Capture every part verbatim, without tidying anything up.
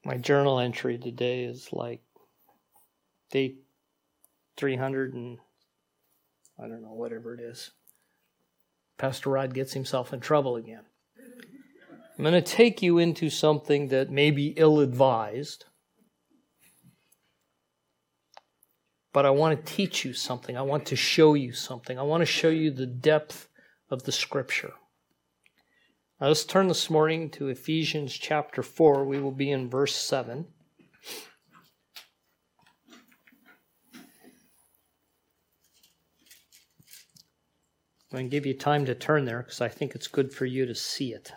My journal entry today is like day three hundred and I don't know, whatever it is. Pastor Rod gets himself in trouble again. I'm going to take you into something that may be ill-advised, but I want to teach you something. I want to show you something. I want to show you the depth of the Scripture. Now let's turn this morning to Ephesians chapter four. We will be in verse seven. I'm going to give you time to turn there because I think it's good for you to see it.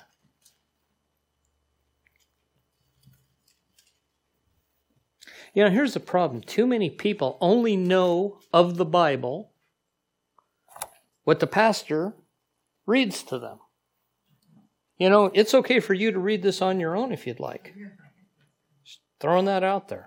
You know, here's the problem. Too many people only know of the Bible what the pastor reads to them. You know, it's okay for you to read this on your own if you'd like. Just throwing that out there.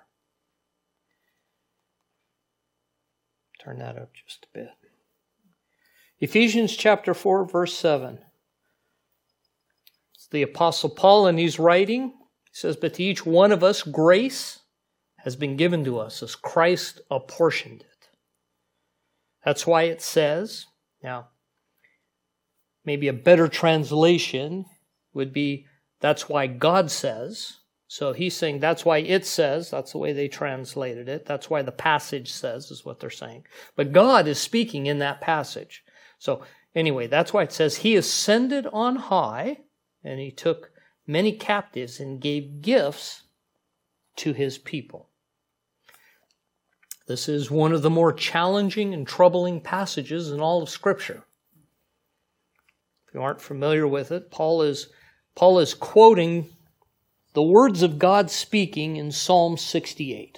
Turn that up just a bit. Ephesians chapter four, verse seven. It's the Apostle Paul, and he's writing. He says, "But to each one of us grace has been given to us as Christ apportioned it." That's why it says, now, maybe a better translation would be, that's why God says. So he's saying that's why it says. That's the way they translated it. That's why the passage says, is what they're saying. But God is speaking in that passage. So anyway, that's why it says he ascended on high, and he took many captives and gave gifts to his people. This is one of the more challenging and troubling passages in all of Scripture. If you aren't familiar with it, Paul is, Paul is quoting the words of God speaking in Psalm sixty-eight.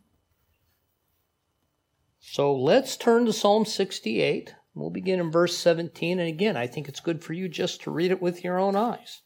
So let's turn to Psalm sixty-eight. We'll begin in verse seventeen. And again, I think it's good for you just to read it with your own eyes.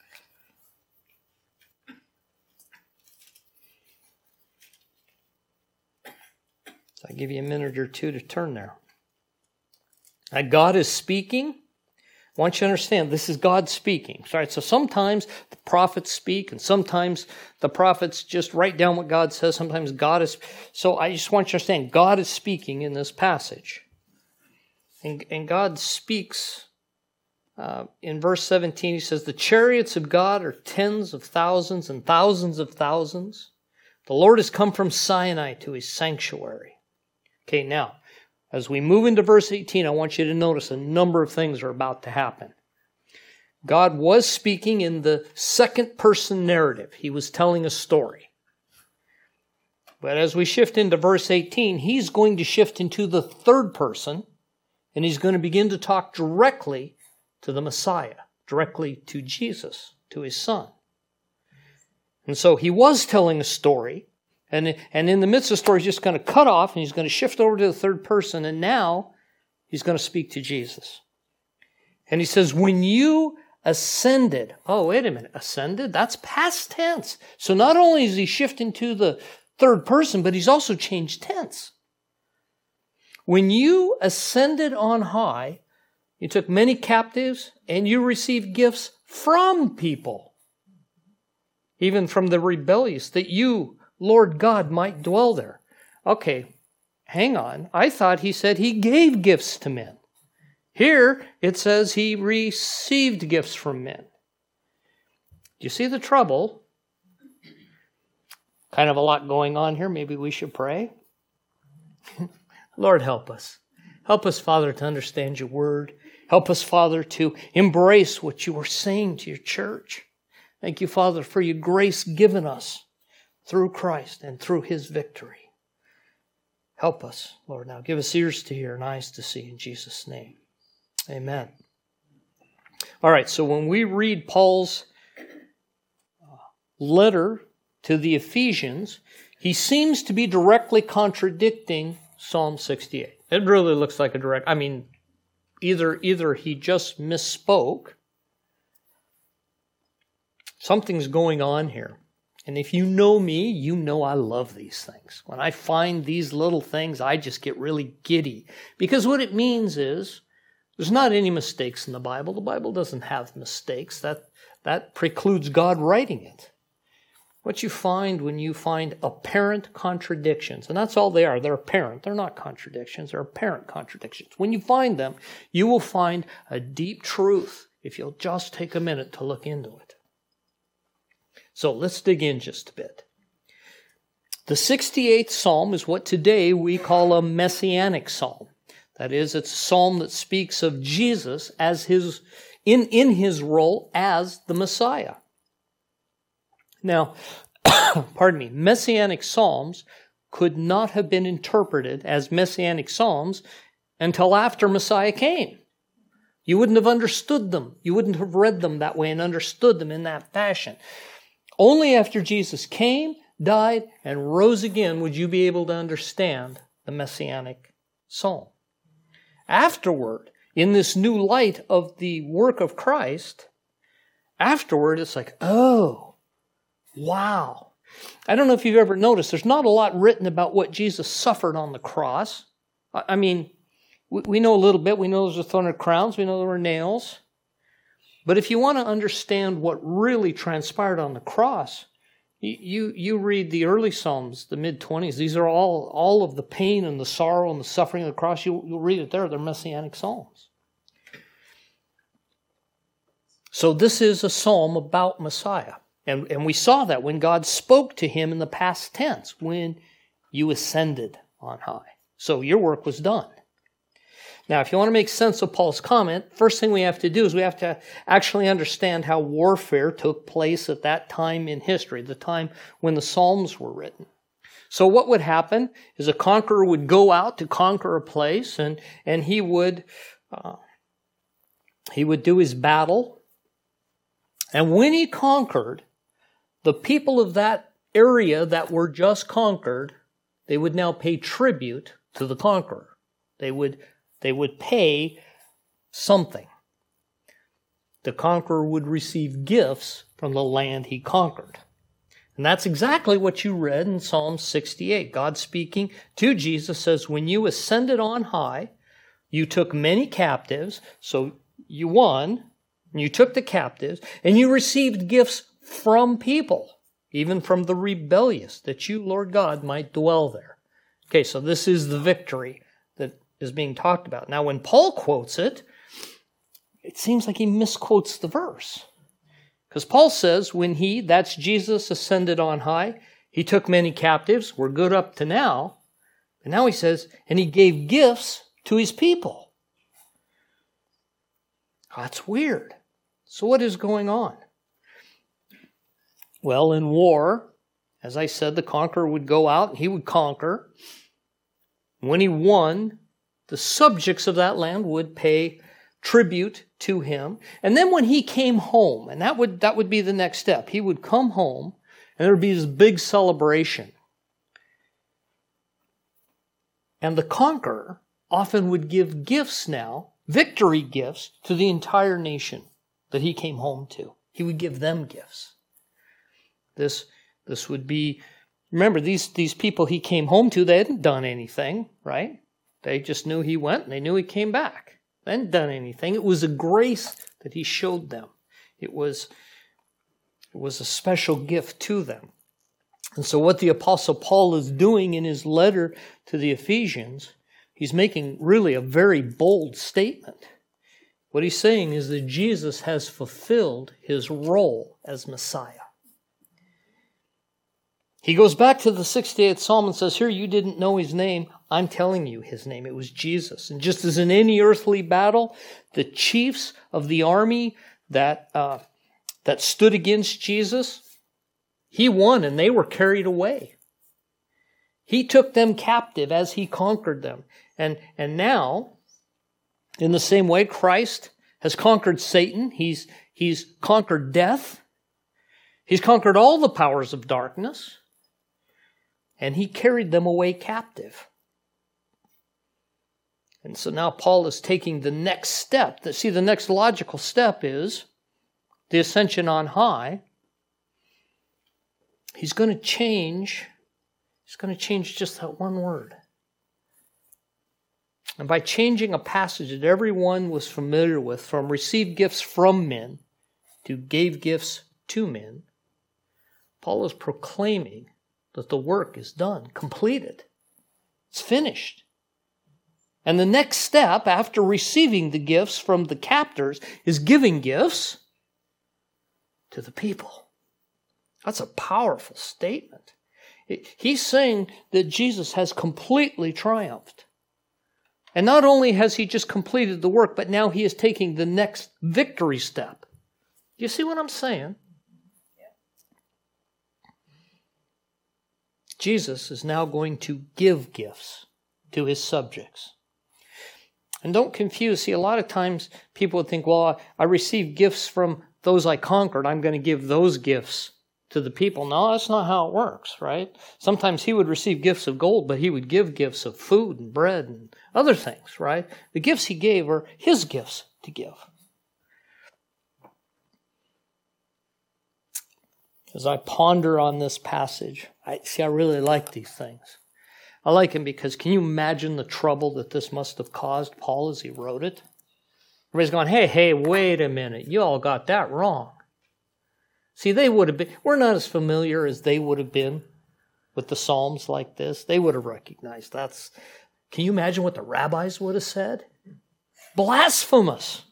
So I'll give you a minute or two to turn there. Now, God is speaking. I want you to understand, this is God speaking. Right? So sometimes the prophets speak, and sometimes the prophets just write down what God says. Sometimes God is... So I just want you to understand, God is speaking in this passage. And, and God speaks uh, in verse seventeen. He says, "The chariots of God are tens of thousands and thousands of thousands. The Lord has come from Sinai to his sanctuary." Okay, now, as we move into verse eighteen, I want you to notice a number of things are about to happen. God was speaking in the second person narrative. He was telling a story. But as we shift into verse eighteen, he's going to shift into the third person, and he's going to begin to talk directly to the Messiah, directly to Jesus, to his Son. And so he was telling a story, and, and in the midst of the story, he's just going to cut off, and he's going to shift over to the third person, and now he's going to speak to Jesus. And he says, "When you ascended," oh, wait a minute, ascended? That's past tense. So not only is he shifting to the third person, but he's also changed tense. "When you ascended on high, you took many captives, and you received gifts from people, even from the rebellious, that you, Lord God, might dwell there." Okay, hang on. I thought he said he gave gifts to men. Here it says he received gifts from men. Do you see the trouble? Kind of a lot going on here. Maybe we should pray. Lord, help us. Help us, Father, to understand your word. Help us, Father, to embrace what you are saying to your church. Thank you, Father, for your grace given us through Christ and through his victory. Help us, Lord. Now give us ears to hear and eyes to see in Jesus' name. Amen. All right, so when we read Paul's letter to the Ephesians, he seems to be directly contradicting Psalm sixty-eight. It really looks like a direct, I mean, either, either he just misspoke, something's going on here. And if you know me, you know I love these things. When I find these little things, I just get really giddy. Because what it means is, there's not any mistakes in the Bible. The Bible doesn't have mistakes. That, that precludes God writing it. what you find when you find apparent contradictions, and that's all they are, they're apparent, they're not contradictions, they're apparent contradictions. When you find them, you will find a deep truth if you'll just take a minute to look into it. So let's dig in just a bit. The sixty-eighth Psalm is what today we call a messianic psalm. That is, it's a psalm that speaks of Jesus as his, in, in his role as the Messiah. Now, pardon me, messianic psalms could not have been interpreted as messianic psalms until after Messiah came. You wouldn't have understood them. You wouldn't have read them that way and understood them in that fashion. Only after Jesus came, died, and rose again would you be able to understand the messianic psalm. Afterward, in this new light of the work of Christ, afterward it's like, oh, wow. I don't know if you've ever noticed, there's not a lot written about what Jesus suffered on the cross. I mean, we know a little bit. We know there were thorny crowns. We know there were nails. But if you want to understand what really transpired on the cross, you, you read the early Psalms, the mid-twenties. These are all, all of the pain and the sorrow and the suffering of the cross. You, you'll read it there. They're messianic psalms. So this is a psalm about Messiah. And, and we saw that when God spoke to him in the past tense, when you ascended on high. So your work was done. Now, if you want to make sense of Paul's comment, first thing we have to do is we have to actually understand how warfare took place at that time in history, the time when the Psalms were written. So what would happen is a conqueror would go out to conquer a place, and, and he would uh, he would do his battle. And when he conquered, the people of that area that were just conquered, they would now pay tribute to the conqueror. They would, they would pay something. The conqueror would receive gifts from the land he conquered. And that's exactly what you read in Psalm sixty-eight. God speaking to Jesus says, when you ascended on high, you took many captives, so you won, and you took the captives, and you received gifts from people, even from the rebellious, that you, Lord God, might dwell there. Okay, so this is the victory that is being talked about. Now, when Paul quotes it, it seems like he misquotes the verse. Because Paul says, when he, that's Jesus, ascended on high, he took many captives. We're good up to now. And now he says, and he gave gifts to his people. That's weird. So what is going on? Well, in war, as I said, the conqueror would go out and he would conquer. When he won, the subjects of that land would pay tribute to him. And then when he came home, and that would, that would be the next step, he would come home and there would be this big celebration. And the conqueror often would give gifts now, victory gifts, to the entire nation that he came home to. He would give them gifts. This, this would be, remember, these, these people he came home to, they hadn't done anything, right? They just knew he went and they knew he came back. They hadn't done anything. It was a grace that he showed them. It was, it was a special gift to them. And so what the Apostle Paul is doing in his letter to the Ephesians, he's making really a very bold statement. What he's saying is that Jesus has fulfilled his role as Messiah. He goes back to the sixty-eighth Psalm and says, here, you didn't know his name. I'm telling you his name. It was Jesus. And just as in any earthly battle, the chiefs of the army that, uh, that stood against Jesus, he won and they were carried away. He took them captive as he conquered them. And, and now, in the same way, Christ has conquered Satan. He's, he's conquered death. He's conquered all the powers of darkness. And he carried them away captive. And so now Paul is taking the next step. See, the next logical step is the ascension on high. He's going to change, he's going to change just that one word. And by changing a passage that everyone was familiar with, from received gifts from men to gave gifts to men, Paul is proclaiming that the work is done, completed. It's finished. And the next step after receiving the gifts from the captors is giving gifts to the people. That's a powerful statement. He's saying that Jesus has completely triumphed. And not only has he just completed the work, but now he is taking the next victory step. Do you see what I'm saying? Jesus is now going to give gifts to his subjects. And don't confuse. See, a lot of times people would think, well, I received gifts from those I conquered. I'm going to give those gifts to the people. No, that's not how it works, right? Sometimes he would receive gifts of gold, but he would give gifts of food and bread and other things, right? The gifts he gave are his gifts to give. As I ponder on this passage, I see I really like these things. I like him because can you imagine the trouble that this must have caused Paul as he wrote it? Everybody's going, hey, hey, wait a minute. You all got that wrong. See, they would have been, we're not as familiar as they would have been with the Psalms like this. They would have recognized that's, can you imagine what the rabbis would have said? Blasphemous.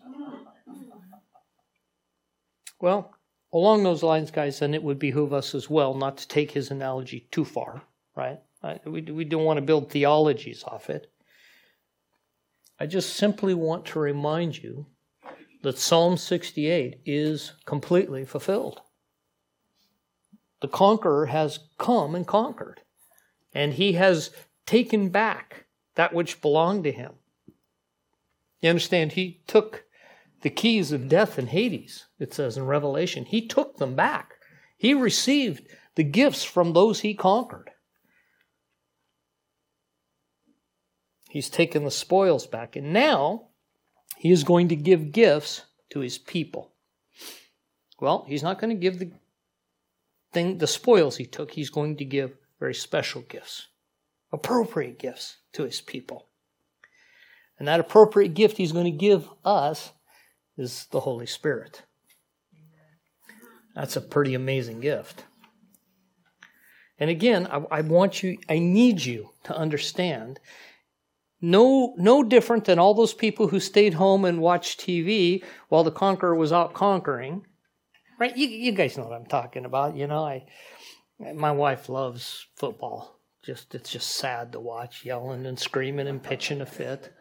Well, along those lines, guys, then it would behoove us as well not to take his analogy too far, right? We, we don't want to build theologies off it. I just simply want to remind you that Psalm sixty-eight is completely fulfilled. The conqueror has come and conquered, and he has taken back that which belonged to him. You understand? He took the keys of death and Hades, it says in Revelation. He took them back. He received the gifts from those he conquered. He's taken the spoils back, and now he is going to give gifts to his people. Well, he's not going to give the thing, the spoils he took. He's going to give very special gifts, appropriate gifts to his people. And that appropriate gift he's going to give us is the Holy Spirit. That's a pretty amazing gift. And again, I, I want you, I need you to understand, no, no different than all those people who stayed home and watched T V while the conqueror was out conquering. Right? You, you guys know what I'm talking about. You know, I, my wife loves football. Just, it's just sad to watch, yelling and screaming and pitching a fit.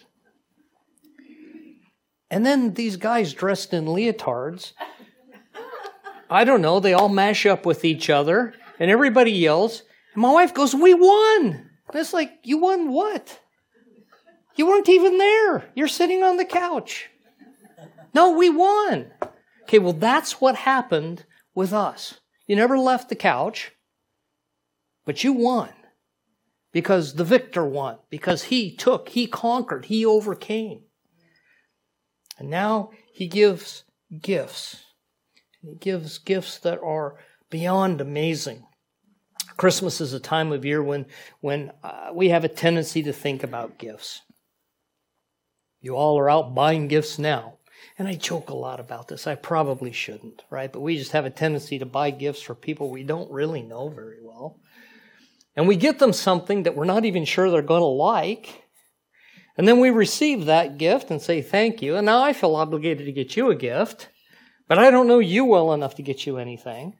And then these guys dressed in leotards, I don't know, they all mash up with each other, and everybody yells, and my wife goes, we won! And it's like, you won what? You weren't even there. You're sitting on the couch. No, we won. Okay, well, that's what happened with us. You never left the couch, but you won. Because the victor won. Because he took, he conquered, he overcame. And now he gives gifts. He gives gifts that are beyond amazing. Christmas is a time of year when, when uh, we have a tendency to think about gifts. You all are out buying gifts now. And I joke a lot about this. I probably shouldn't, right? But we just have a tendency to buy gifts for people we don't really know very well. And we get them something that we're not even sure they're going to like. And then we receive that gift and say thank you. And now I feel obligated to get you a gift. But I don't know you well enough to get you anything.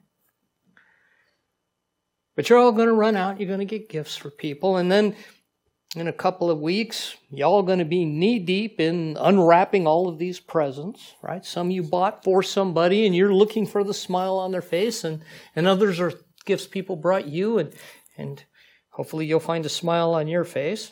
But you're all going to run out. You're going to get gifts for people. And then in a couple of weeks, y'all are going to be knee-deep in unwrapping all of these presents, right? Some you bought for somebody, and you're looking for the smile on their face, and, and others are gifts people brought you, and, and hopefully you'll find a smile on your face.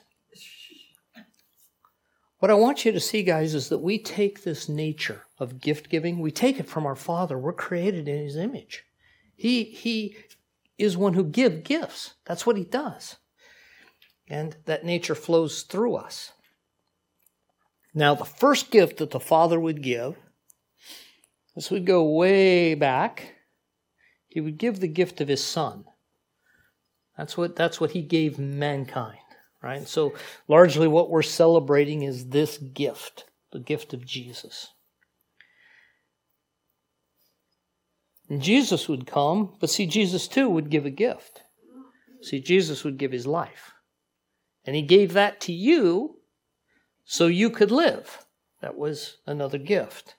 What I want you to see, guys, is that we take this nature of gift-giving, we take it from our Father. We're created in His image. He, he is one who gives gifts. That's what He does. And that nature flows through us. Now, the first gift that the Father would give, this would go way back, He would give the gift of His Son. That's what, that's what He gave mankind, right? So largely what we're celebrating is this gift, the gift of Jesus. And Jesus would come, but see, Jesus too would give a gift. See, Jesus would give his life. And he gave that to you so you could live. That was another gift.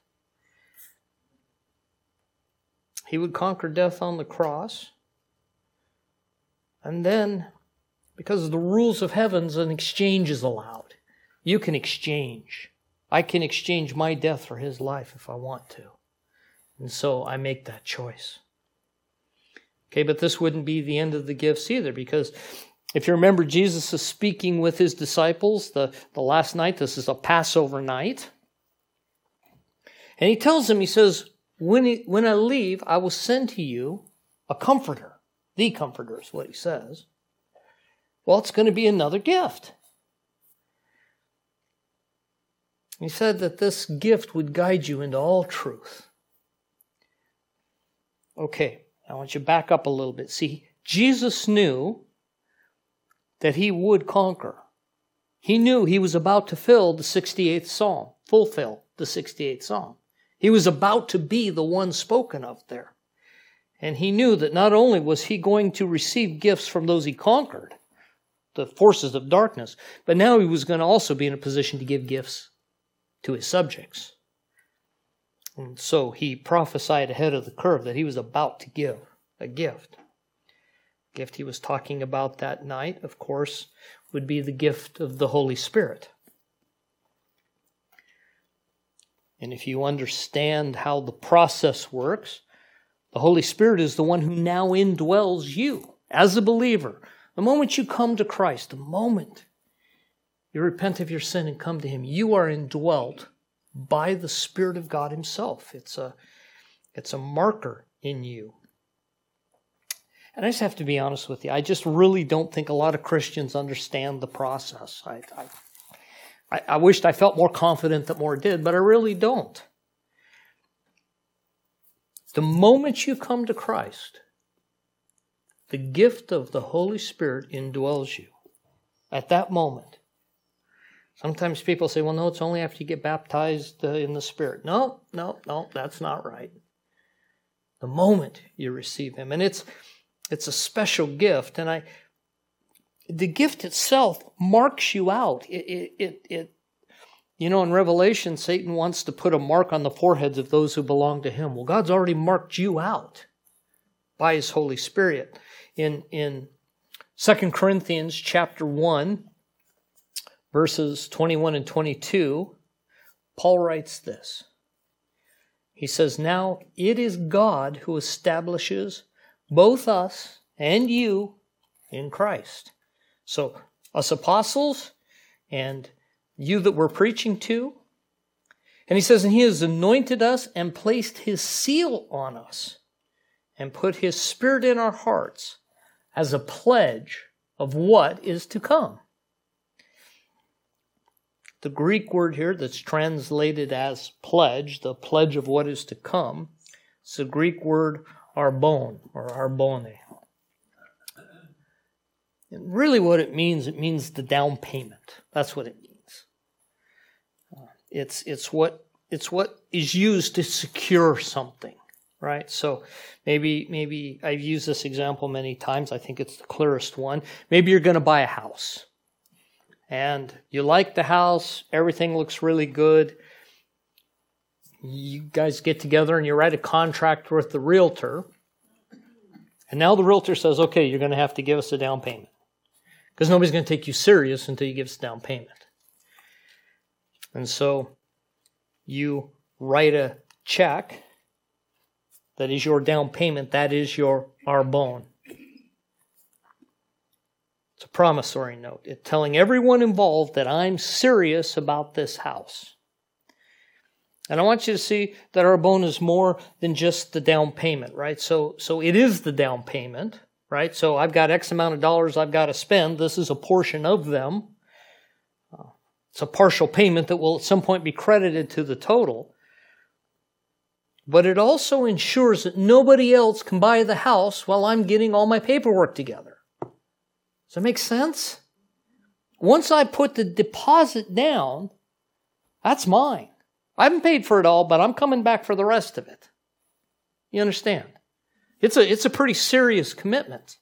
He would conquer death on the cross. And then, because of the rules of heavens, an exchange is allowed. You can exchange. I can exchange my death for his life if I want to. And so I make that choice. Okay, but this wouldn't be the end of the gifts either, because if you remember, Jesus is speaking with his disciples the, the last night. This is a Passover night. And he tells them, he says, when, he, when I leave, I will send to you a comforter. The comforter is what he says. Well, it's going to be another gift. He said that this gift would guide you into all truth. Okay, I want you to back up a little bit. See, Jesus knew that he would conquer. He knew he was about to fill the sixty-eighth Psalm, fulfill the sixty-eighth Psalm. He was about to be the one spoken of there. And he knew that not only was he going to receive gifts from those he conquered, the forces of darkness, but now he was going to also be in a position to give gifts to his subjects. And so he prophesied ahead of the curve that he was about to give a gift. The gift he was talking about that night, of course, would be the gift of the Holy Spirit. And if you understand how the process works, the Holy Spirit is the one who now indwells you as a believer. The moment you come to Christ, the moment you repent of your sin and come to him, you are indwelt by the Spirit of God himself. It's a, it's a marker in you. And I just have to be honest with you. I just really don't think a lot of Christians understand the process. I, I, I wished I felt more confident that more did, but I really don't. The moment you come to Christ, the gift of the Holy Spirit indwells you. At that moment. Sometimes people say, well, no, it's only after you get baptized uh, in the Spirit. No, no, no, that's not right. The moment you receive him. And it's it's a special gift. And I, the gift itself marks you out. It, it, it, it, you know, in Revelation, Satan wants to put a mark on the foreheads of those who belong to him. Well, God's already marked you out by his Holy Spirit. In, in Second Corinthians chapter one, verses twenty-one and twenty-two, Paul writes this. He says, now it is God who establishes both us and you in Christ. So us apostles and you that we're preaching to. And he says, and he has anointed us and placed his seal on us and put his Spirit in our hearts as a pledge of what is to come. The Greek word here that's translated as pledge, the pledge of what is to come, it's the Greek word arbon, or arbone. And really what it means, it means the down payment. That's what it means. Uh, it's, it's, what, it's what is used to secure something, right? So maybe, maybe I've used this example many times. I think it's the clearest one. Maybe you're going to buy a house. And you like the house, everything looks really good. You guys get together and you write a contract with the realtor. And now the realtor says, okay, you're going to have to give us a down payment. Because nobody's going to take you serious until you give us a down payment. And so you write a check that is your down payment, that is your arbon. It's a promissory note. It's telling everyone involved that I'm serious about this house. And I want you to see that arbon is more than just the down payment, right? So, so it is the down payment, right? So I've got X amount of dollars I've got to spend. This is a portion of them. Uh, it's a partial payment that will at some point be credited to the total. But it also ensures that nobody else can buy the house while I'm getting all my paperwork together. Does that make sense? Once I put the deposit down, that's mine. I haven't paid for it all, but I'm coming back for the rest of it. You understand? It's a, it's a pretty serious commitment.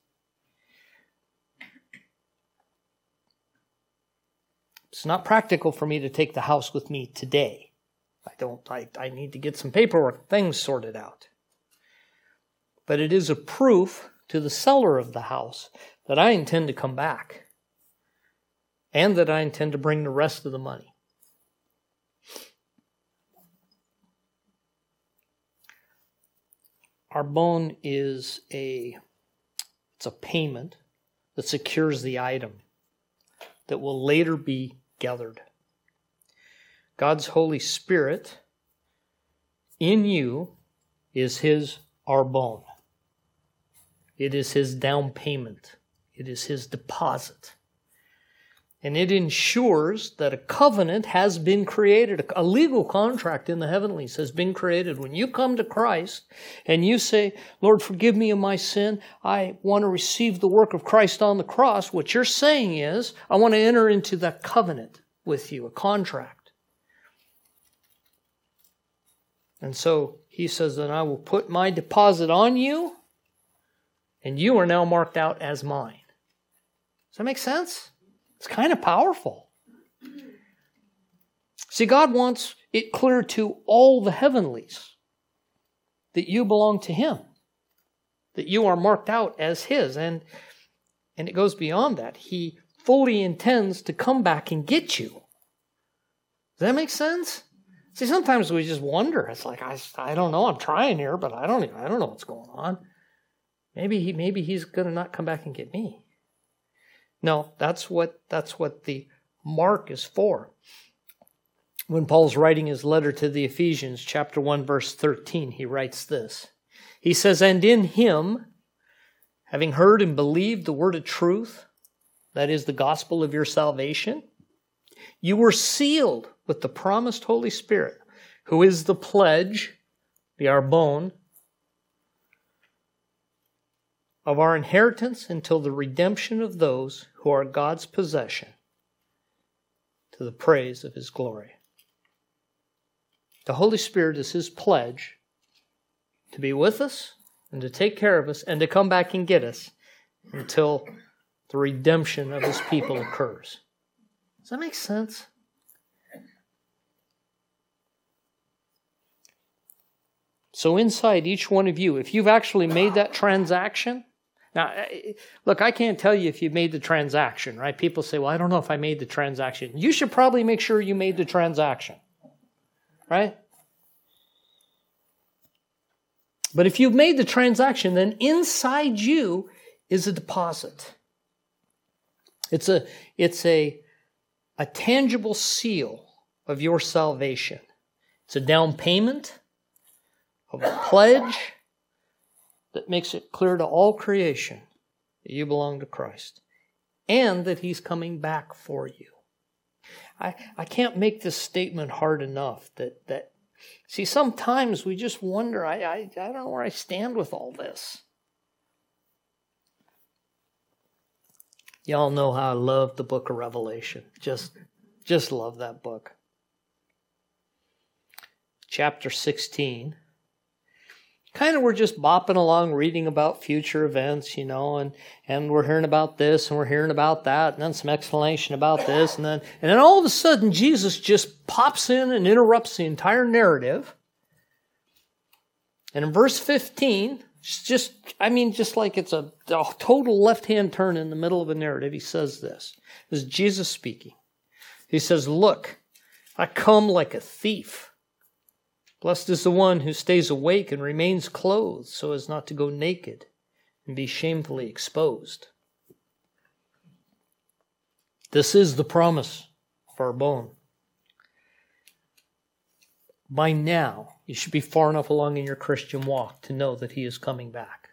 It's not practical for me to take the house with me today. I don't, I, I need to get some paperwork, things sorted out. But it is a proof to the seller of the house that I intend to come back and that I intend to bring the rest of the money. Arbon is a, it's a payment that secures the item that will later be gathered. God's Holy Spirit in you is His arbon. It is His down payment. It is His deposit. And it ensures that a covenant has been created. A legal contract in the heavenlies has been created. When you come to Christ and you say, Lord, forgive me of my sin. I want to receive the work of Christ on the cross. What you're saying is, I want to enter into that covenant with you, a contract. And so He says, then I will put my deposit on you, and you are now marked out as mine. Does that make sense? It's kind of powerful. See, God wants it clear to all the heavenlies that you belong to Him, that you are marked out as His. And, and it goes beyond that. He fully intends to come back and get you. Does that make sense? See, sometimes we just wonder. It's like, I, I don't know. I'm trying here, but I don't, I don't know what's going on. Maybe he, maybe he's going to not come back and get me. No, that's what, that's what the mark is for. When Paul's writing his letter to the Ephesians, chapter one, verse thirteen, he writes this. He says, and in Him, having heard and believed the word of truth, that is the gospel of your salvation, you were sealed with the promised Holy Spirit, who is the pledge, the arbon, of our inheritance until the redemption of those who are God's possession, to the praise of His glory. The Holy Spirit is His pledge to be with us and to take care of us and to come back and get us until the redemption of His people occurs. Does that make sense? So inside each one of you, if you've actually made that transaction, now, look, I can't tell you if you've made the transaction, right? People say, well, I don't know if I made the transaction. You should probably make sure you made the transaction, right? But if you've made the transaction, then inside you is a deposit. It's a, it's a, a tangible seal of your salvation. It's a down payment of a pledge that makes it clear to all creation that you belong to Christ and that He's coming back for you. I, I can't make this statement hard enough that, that see, sometimes we just wonder, I, I, I don't know where I stand with all this. Y'all know how I love the book of Revelation. Just, just love that book. Chapter sixteen. Kind of we're just bopping along reading about future events, you know, and, and we're hearing about this and we're hearing about that and then some explanation about this and then and then all of a sudden Jesus just pops in and interrupts the entire narrative. And in verse fifteen, it's just, I mean, just like it's a, a total left-hand turn in the middle of a narrative, he says this. This is Jesus speaking. He says, look, I come like a thief. Blessed is the one who stays awake and remains clothed so as not to go naked and be shamefully exposed. This is the promise of arbon. By now, you should be far enough along in your Christian walk to know that He is coming back.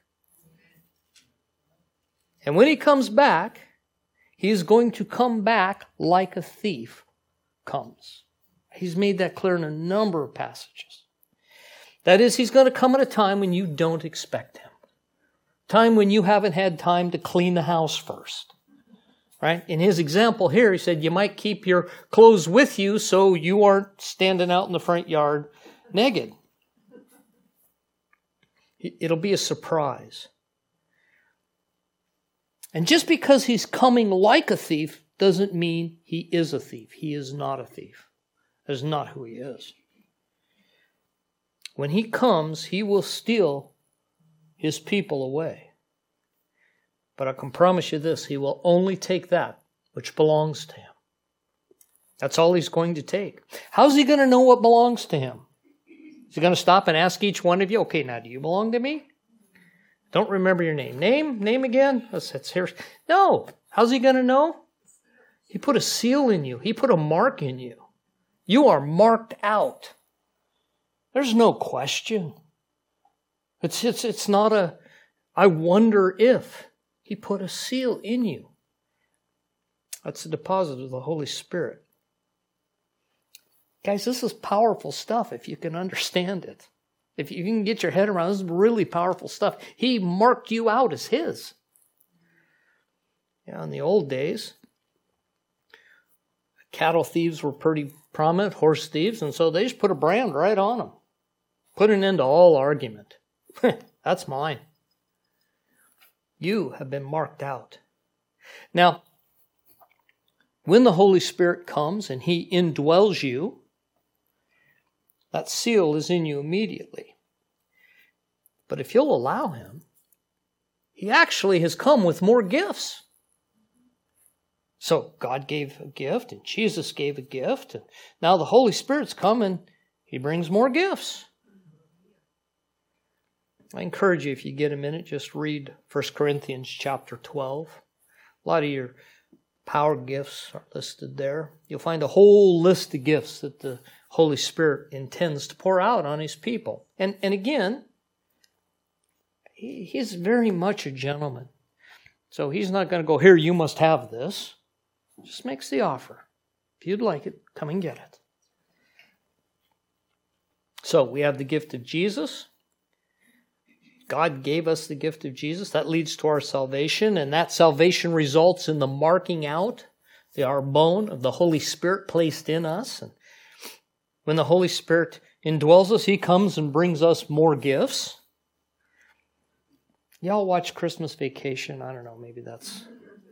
And when He comes back, He is going to come back like a thief comes. He's made that clear in a number of passages. That is, He's going to come at a time when you don't expect Him. Time when you haven't had time to clean the house first. Right? In His example here, He said you might keep your clothes with you so you aren't standing out in the front yard naked. It'll be a surprise. And just because he's coming like a thief doesn't mean he is a thief. He is not a thief. That is not who he is. When he comes, he will steal his people away. But I can promise you this, he will only take that which belongs to him. That's all he's going to take. How's he going to know what belongs to him? Is he going to stop and ask each one of you, okay, now do you belong to me? Don't remember your name. Name? Name again? That's here. No. How's he going to know? He put a seal in you. He put a mark in you. You are marked out. There's no question. It's, it's, it's not a, I wonder if. He put a seal in you. That's the deposit of the Holy Spirit. Guys, this is powerful stuff if you can understand it. If you can get your head around, this is really powerful stuff. He marked you out as his. Yeah, in the old days, cattle thieves were pretty prominent, horse thieves, and so they just put a brand right on them. Put an end to all argument. That's mine. You have been marked out. Now, when the Holy Spirit comes and He indwells you, that seal is in you immediately. But if you'll allow Him, He actually has come with more gifts. So God gave a gift, and Jesus gave a gift, and now the Holy Spirit's come and He brings more gifts. I encourage you, if you get a minute, just read First Corinthians chapter twelve. A lot of your power gifts are listed there. You'll find a whole list of gifts that the Holy Spirit intends to pour out on His people. And, and again, he, He's very much a gentleman. So He's not going to go, here, you must have this. Just makes the offer. If you'd like it, come and get it. So we have the gift of Jesus. God gave us the gift of Jesus. That leads to our salvation, and that salvation results in the marking out, the arbon of the Holy Spirit placed in us. And when the Holy Spirit indwells us, He comes and brings us more gifts. Y'all watch Christmas Vacation? I don't know, maybe that's...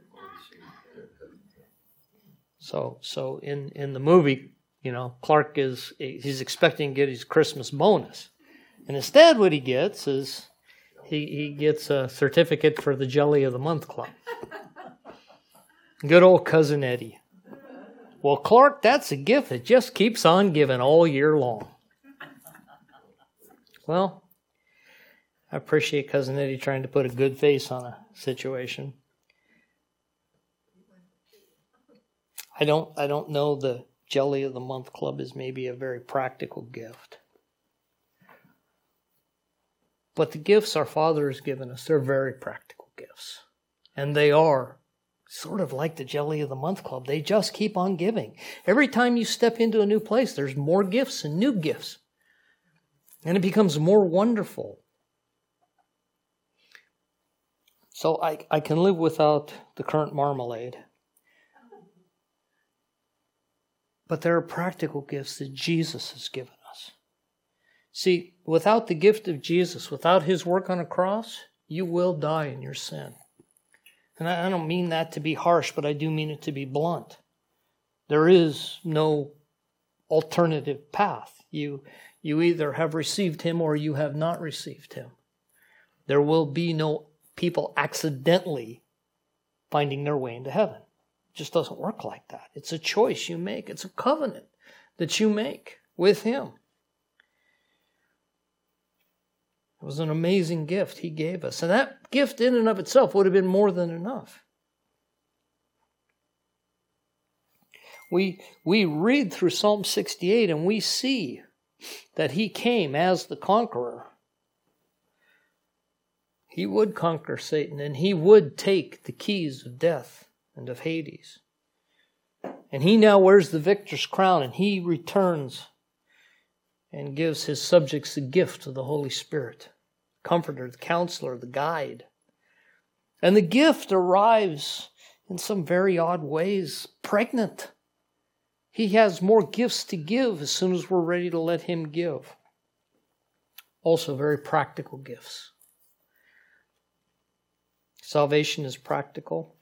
So so in, in the movie, you know, Clark is, he's expecting to get his Christmas bonus. And instead what he gets is... He, he gets a certificate for the Jelly of the Month Club. Good old Cousin Eddie. Well, Clark, that's a gift that just keeps on giving all year long. Well, I appreciate Cousin Eddie trying to put a good face on a situation. I don't, I don't know the Jelly of the Month Club is maybe a very practical gift. But the gifts our Father has given us, they're very practical gifts. And they are sort of like the Jelly of the Month Club. They just keep on giving. Every time you step into a new place, there's more gifts and new gifts. And it becomes more wonderful. So I, I can live without the current marmalade. But there are practical gifts that Jesus has given us. See, without the gift of Jesus, without His work on a cross, you will die in your sin. And I don't mean that to be harsh, but I do mean it to be blunt. There is no alternative path. You, you either have received Him or you have not received Him. There will be no people accidentally finding their way into heaven. It just doesn't work like that. It's a choice you make. It's a covenant that you make with Him. It was an amazing gift He gave us. And that gift in and of itself would have been more than enough. We, we read through Psalm sixty-eight and we see that He came as the conqueror. He would conquer Satan and He would take the keys of death and of Hades. And He now wears the victor's crown and He returns and gives His subjects the gift of the Holy Spirit, the Comforter, the Counselor, the Guide. And the gift arrives in some very odd ways, pregnant. He has more gifts to give as soon as we're ready to let Him give. also very practical gifts. Salvation is practical.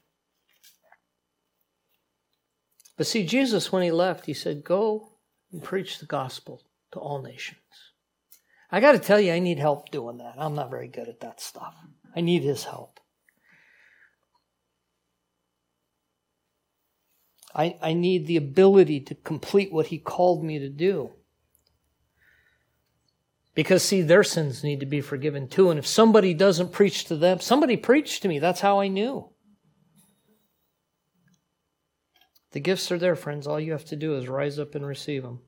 But see, Jesus, when he left, he said, go and preach the gospel to all nations. I got to tell you, I need help doing that. I'm not very good at that stuff. I need his help. I, I need the ability to complete what he called me to do. Because, see, their sins need to be forgiven too. And if somebody doesn't preach to them, somebody preached to me. That's how I knew. The gifts are there, friends. All you have to do is rise up and receive them.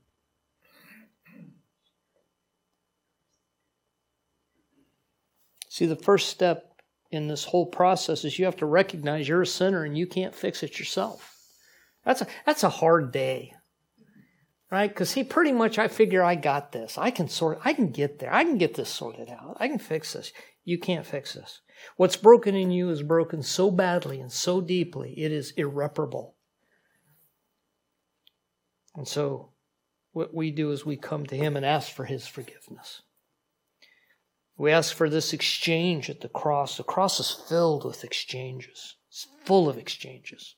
See, the first step in this whole process is you have to recognize you're a sinner and you can't fix it yourself. That's a, that's a hard day. Right? Because see, pretty much I figure I got this. I can sort, I can get there. I can get this sorted out. I can fix this. You can't fix this. What's broken in you is broken so badly and so deeply, it is irreparable. And so what we do is we come to him and ask for his forgiveness. We ask for this exchange at the cross. The cross is filled with exchanges. It's full of exchanges.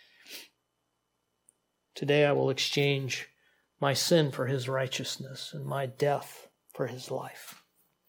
Today I will exchange my sin for his righteousness and my death for his life.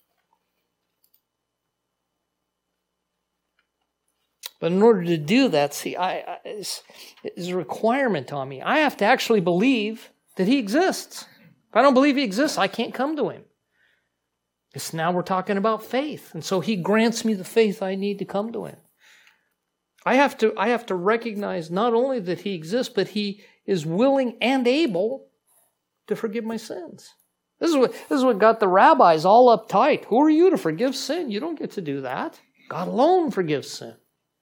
But in order to do that, see, I, I it's, it's a requirement on me. I have to actually believe that he exists. If I don't believe he exists, I can't come to him. Because now we're talking about faith. And so he grants me the faith I need to come to him. I have to, I have to recognize not only that he exists, but he is willing and able to forgive my sins. This is what, this is what got the rabbis all uptight. Who are you to forgive sin? You don't get to do that. God alone forgives sin.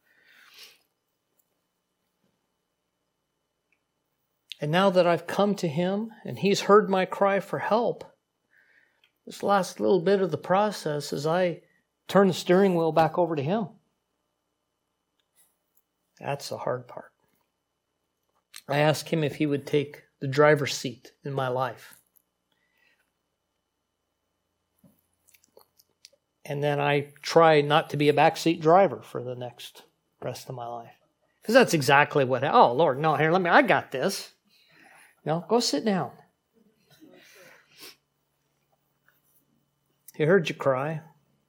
And now that I've come to him and he's heard my cry for help, this last little bit of the process is I turn the steering wheel back over to him. That's the hard part. I ask him if he would take the driver's seat in my life. And then I try not to be a backseat driver for the next rest of my life. Because that's exactly what, oh Lord, no, here, let me, I got this. No, go sit down. He heard you cry.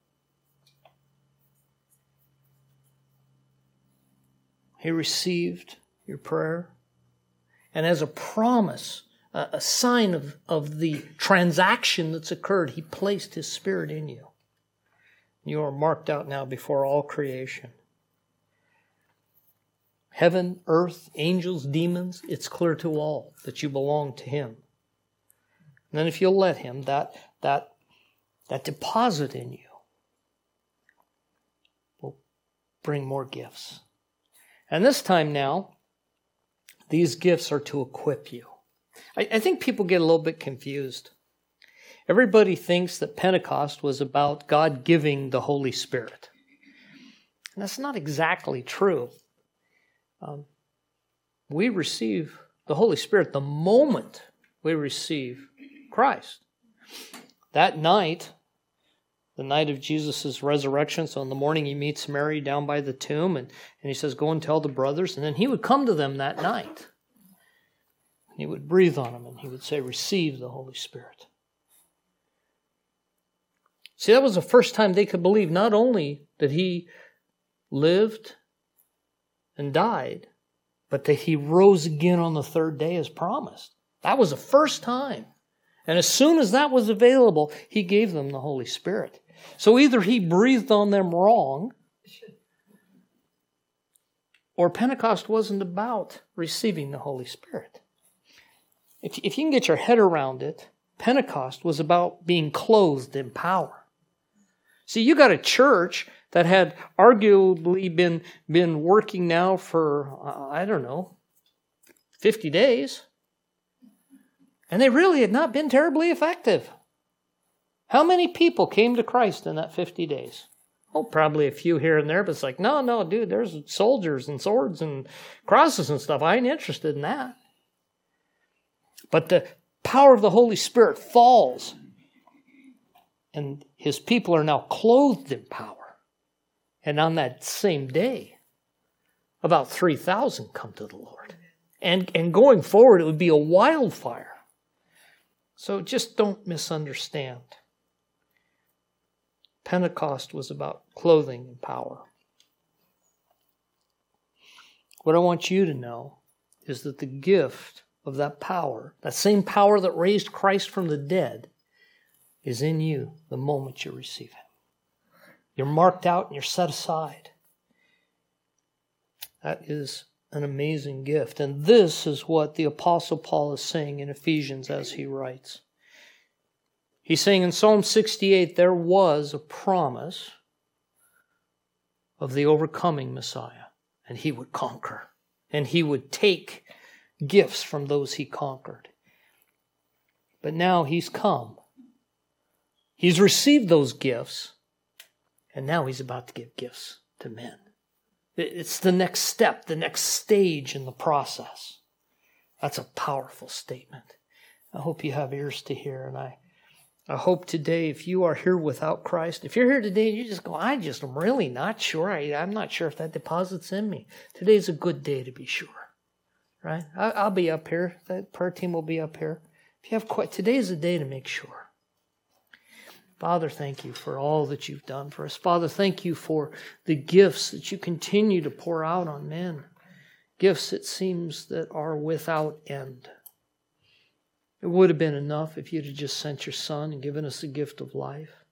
He received your prayer. And as a promise, a sign of, of the transaction that's occurred, he placed his Spirit in you. You are marked out now before all creation. Heaven, earth, angels, demons, it's clear to all that you belong to him. And then if you'll let him, that, that, that deposit in you will bring more gifts. And this time now, these gifts are to equip you. I, I think people get a little bit confused. Everybody thinks that Pentecost was about God giving the Holy Spirit. And that's not exactly true. Um, we receive the Holy Spirit the moment we receive Christ. That night, the night of Jesus' resurrection, so in the morning he meets Mary down by the tomb, and, and he says, go and tell the brothers. And then he would come to them that night. And he would breathe on them, and he would say, receive the Holy Spirit. See, that was the first time they could believe not only that he lived and died, but that he rose again on the third day as promised. That was the first time. And as soon as that was available, he gave them the Holy Spirit. So either he breathed on them wrong, or Pentecost wasn't about receiving the Holy Spirit. If, if you can get your head around it, Pentecost was about being clothed in power. See, you got a church that had arguably been, been working now for, uh, I don't know, fifty days. And they really had not been terribly effective. How many people came to Christ in that fifty days? Oh, probably a few here and there, but it's like, no, no, dude, there's soldiers and swords and crosses and stuff. I ain't interested in that. But the power of the Holy Spirit falls. and his people are now clothed in power. And on that same day, about three thousand come to the Lord. And, and going forward, it would be a wildfire. So just don't misunderstand. Pentecost was about clothing and power. What I want you to know is that the gift of that power, that same power that raised Christ from the dead, is in you the moment you receive Him. You're marked out and you're set aside. That is an amazing gift. And this is what the Apostle Paul is saying in Ephesians as he writes. He's saying in Psalm sixty-eight, there was a promise of the overcoming Messiah, and He would conquer, and He would take gifts from those He conquered. But now He's come. He's received those gifts, and now He's about to give gifts to men. It's the next step, the next stage in the process. That's a powerful statement. I hope you have ears to hear, and I I hope today, if you are here without Christ, if you're here today and you just go, I just am really not sure. I, I'm not sure if that deposit's in me. Today's a good day to be sure, right? I, I'll be up here. That prayer team will be up here. If you have quite, today's a day to make sure. Father, thank you for all that you've done for us. Father, thank you for the gifts that you continue to pour out on men. Gifts, it seems, that are without end. It would have been enough if you'd have just sent your Son and given us the gift of life.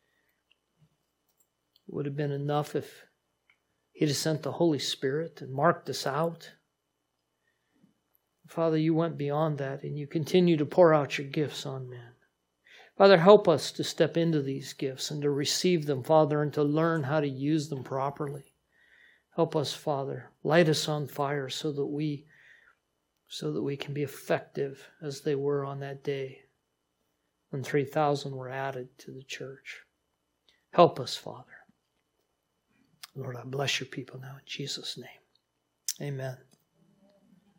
It would have been enough if He'd have sent the Holy Spirit and marked us out. Father, you went beyond that, and you continue to pour out your gifts on men. Father, help us to step into these gifts and to receive them, Father, and to learn how to use them properly. Help us, Father. Light us on fire so that we so that we can be effective as they were on that day when three thousand were added to the church. Help us, Father. Lord, I bless your people now in Jesus' name. Amen.